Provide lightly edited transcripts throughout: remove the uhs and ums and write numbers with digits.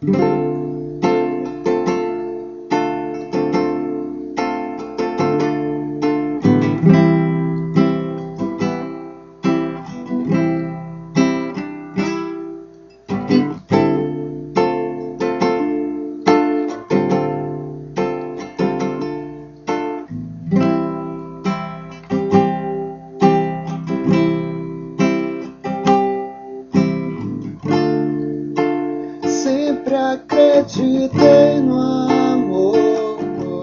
Sempre acreditei no amor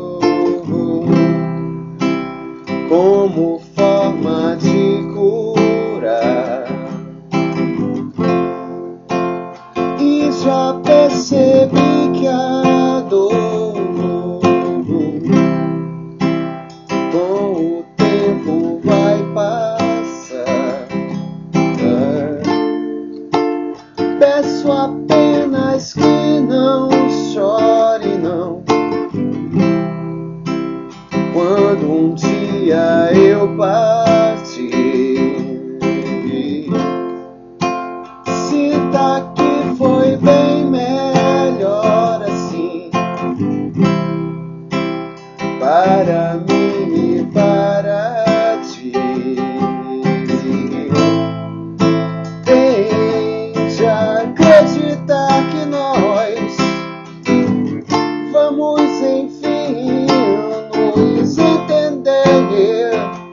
como forma de curar, e já percebi que a dor com o tempo vai passar. Peço apenas que não chore, não, quando um dia eu partir. Se daqui foi bem melhor assim, para mim e para ti. Tente acreditar que nós vamos enfim nos entender.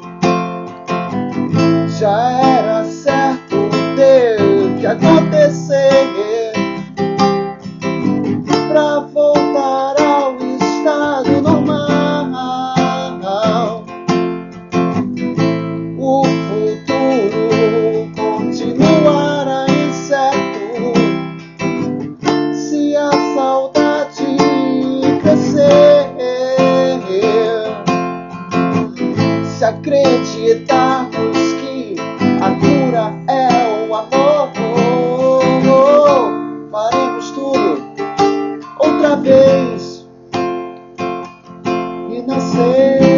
Já era certo ter que acontecer pra voltar ao estado normal. O futuro continuará incerto se a saudade crescer. Se acreditarmos que a cura é o amor, faremos tudo outra vez e nascer.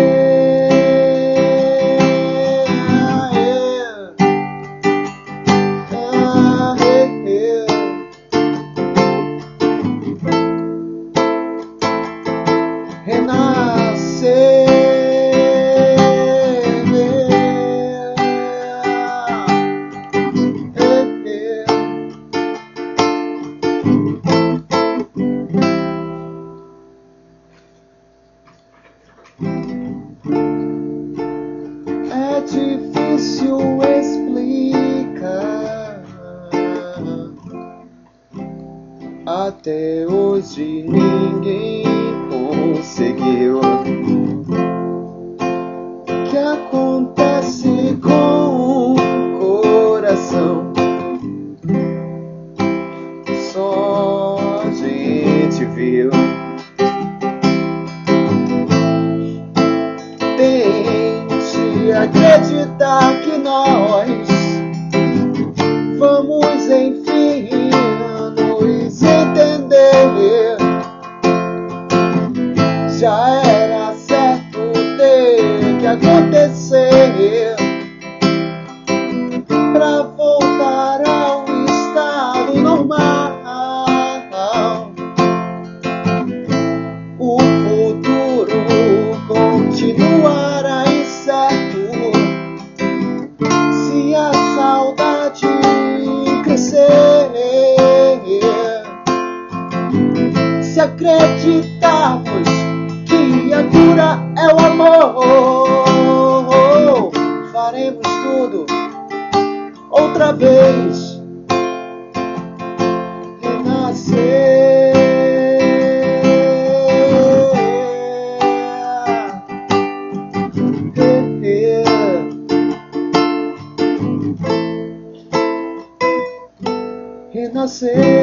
É difícil explicar, até hoje ninguém conseguiu. O que acontece com o coração? Só a gente viu. Tente acreditar que nós vamos enfim nos entender. Já era certo ter que acontecer pra voltar ao estado normal. O futuro continuará incerto se a saudade crescer. Se acreditarmos que a cura é o amor, faremos tudo outra vez, renascer. Renascer.